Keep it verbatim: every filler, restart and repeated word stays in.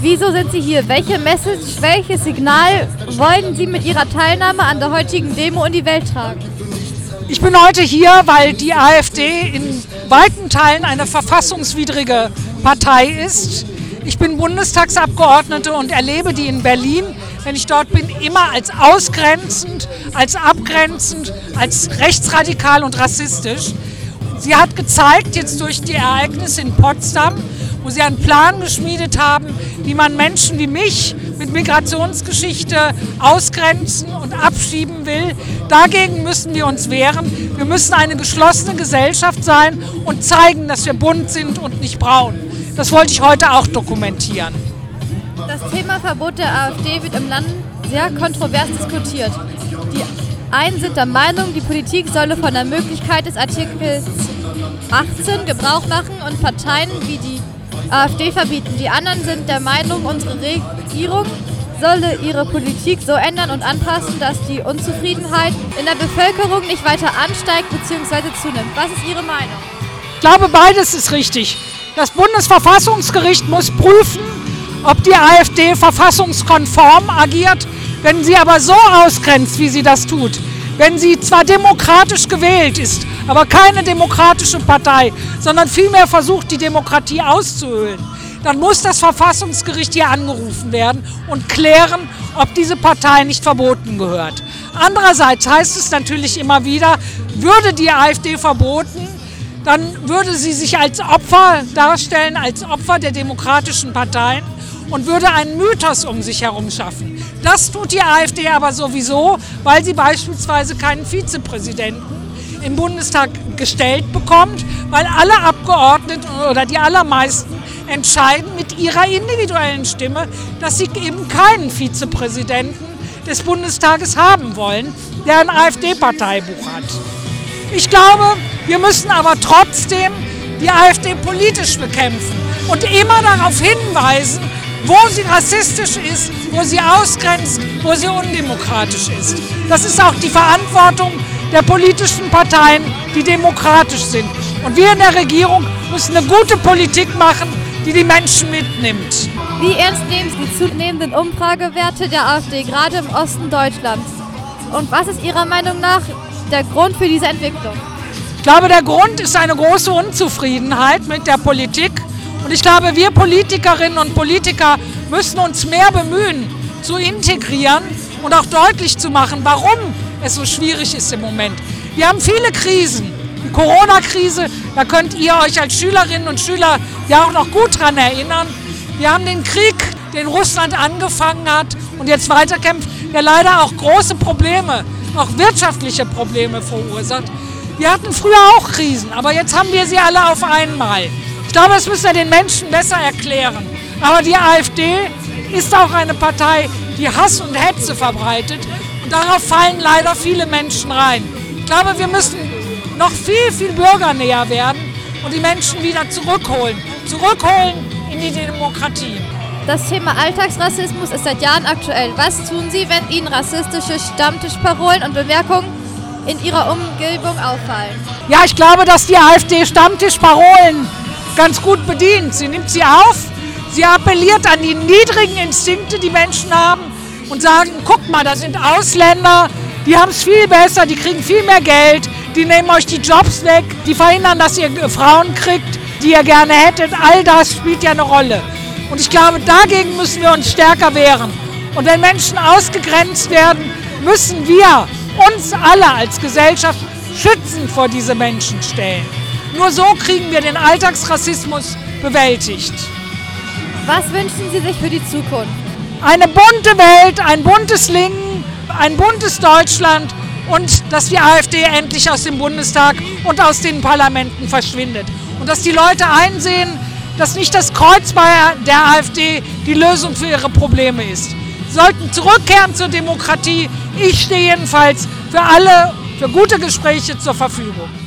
Wieso sind Sie hier? Welche Message, welches Signal wollen Sie mit Ihrer Teilnahme an der heutigen Demo in die Welt tragen? Ich bin heute hier, weil die AfD in weiten Teilen eine verfassungswidrige Partei ist. Ich bin Bundestagsabgeordnete und erlebe die in Berlin, wenn ich dort bin, immer als ausgrenzend, als abgrenzend, als rechtsradikal und rassistisch. Sie hat gezeigt, jetzt durch die Ereignisse in Potsdam, wo sie einen Plan geschmiedet haben, wie man Menschen wie mich mit Migrationsgeschichte ausgrenzen und abschieben will. Dagegen müssen wir uns wehren. Wir müssen eine geschlossene Gesellschaft sein und zeigen, dass wir bunt sind und nicht braun. Das wollte ich heute auch dokumentieren. Das Thema Verbot der AfD wird im Land sehr kontrovers diskutiert. Die einen sind der Meinung, die Politik solle von der Möglichkeit des Artikels achtzehn Gebrauch machen und Parteien wie die AfD verbieten. Die anderen sind der Meinung, unsere Regierung solle ihre Politik so ändern und anpassen, dass die Unzufriedenheit in der Bevölkerung nicht weiter ansteigt bzw. zunimmt. Was ist Ihre Meinung? Ich glaube, beides ist richtig. Das Bundesverfassungsgericht muss prüfen, ob die AfD verfassungskonform agiert, wenn sie aber so ausgrenzt, wie sie das tut. Wenn sie zwar demokratisch gewählt ist, aber keine demokratische Partei, sondern vielmehr versucht, die Demokratie auszuhöhlen, dann muss das Verfassungsgericht hier angerufen werden und klären, ob diese Partei nicht verboten gehört. Andererseits heißt es natürlich immer wieder, würde die AfD verboten, dann würde sie sich als Opfer darstellen, als Opfer der demokratischen Parteien und würde einen Mythos um sich herum schaffen. Das tut die AfD aber sowieso, weil sie beispielsweise keinen Vizepräsidenten im Bundestag gestellt bekommt, weil alle Abgeordneten oder die allermeisten entscheiden mit ihrer individuellen Stimme, dass sie eben keinen Vizepräsidenten des Bundestages haben wollen, der ein AfD-Parteibuch hat. Ich glaube, wir müssen aber trotzdem die AfD politisch bekämpfen und immer darauf hinweisen, wo sie rassistisch ist, wo sie ausgrenzt, wo sie undemokratisch ist. Das ist auch die Verantwortung der politischen Parteien, die demokratisch sind. Und wir in der Regierung müssen eine gute Politik machen, die die Menschen mitnimmt. Wie ernst nehmen Sie die zunehmenden Umfragewerte der AfD, gerade im Osten Deutschlands? Und was ist Ihrer Meinung nach der Grund für diese Entwicklung? Ich glaube, der Grund ist eine große Unzufriedenheit mit der Politik. Und ich glaube, wir Politikerinnen und Politiker müssen uns mehr bemühen, zu integrieren und auch deutlich zu machen, warum es so schwierig ist im Moment. Wir haben viele Krisen. Die Corona-Krise, da könnt ihr euch als Schülerinnen und Schüler ja auch noch gut dran erinnern. Wir haben den Krieg, den Russland angefangen hat und jetzt weiterkämpft, der leider auch große Probleme, auch wirtschaftliche Probleme verursacht. Wir hatten früher auch Krisen, aber jetzt haben wir sie alle auf einmal. Ich glaube, das müssen wir den Menschen besser erklären. Aber die AfD ist auch eine Partei, die Hass und Hetze verbreitet. Und darauf fallen leider viele Menschen rein. Ich glaube, wir müssen noch viel, viel bürgernäher werden und die Menschen wieder zurückholen. Zurückholen in die Demokratie. Das Thema Alltagsrassismus ist seit Jahren aktuell. Was tun Sie, wenn Ihnen rassistische Stammtischparolen und Bemerkungen in Ihrer Umgebung auffallen? Ja, ich glaube, dass die AfD Stammtischparolen ganz gut bedient. Sie nimmt sie auf, sie appelliert an die niedrigen Instinkte, die Menschen haben und sagen, guck mal, das sind Ausländer, die haben es viel besser, die kriegen viel mehr Geld, die nehmen euch die Jobs weg, die verhindern, dass ihr Frauen kriegt, die ihr gerne hättet. All das spielt ja eine Rolle. Und ich glaube, dagegen müssen wir uns stärker wehren. Und wenn Menschen ausgegrenzt werden, müssen wir uns alle als Gesellschaft schützend vor diese Menschen stellen. Nur so kriegen wir den Alltagsrassismus bewältigt. Was wünschen Sie sich für die Zukunft? Eine bunte Welt, ein buntes Lingen, ein buntes Deutschland und dass die AfD endlich aus dem Bundestag und aus den Parlamenten verschwindet. Und dass die Leute einsehen, dass nicht das Kreuz bei der AfD die Lösung für ihre Probleme ist. Sie sollten zurückkehren zur Demokratie. Ich stehe jedenfalls für alle, für gute Gespräche zur Verfügung.